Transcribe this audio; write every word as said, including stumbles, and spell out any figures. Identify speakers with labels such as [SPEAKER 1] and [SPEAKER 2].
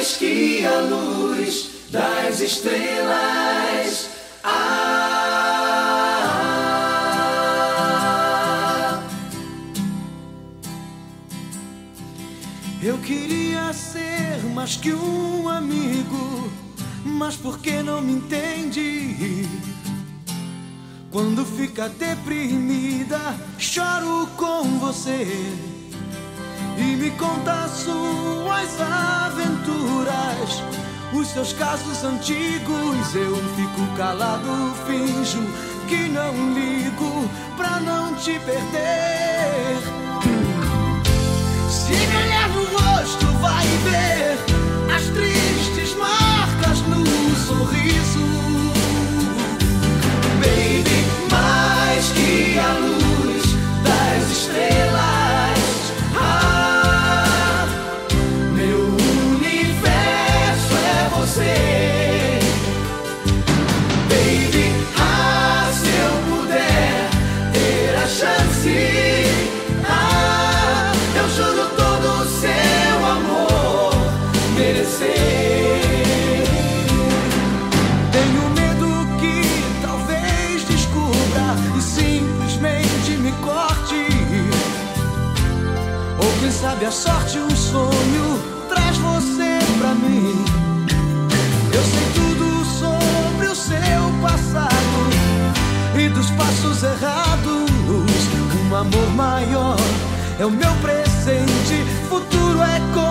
[SPEAKER 1] mais que a luz das estrelas. Ah, eu queria ser mais que um amigo, mas por que não me entende? Quando fica deprimida, choro com você e me conta suas aventuras, os seus casos antigos. Eu fico calado, finjo que não ligo pra não te perder. Se me olhar no rosto, vai ver as tristes marcas no sorriso. Baby, mais que a luz das estrelas. Ah, meu universo é você. Baby, ah, se eu puder ter a chance, ah, eu juro todo o seu amor merecer. Ou quem sabe a sorte, um sonho traz você pra mim. Eu sei tudo sobre o seu passado e dos passos errados. Um amor maior é o meu presente, futuro é com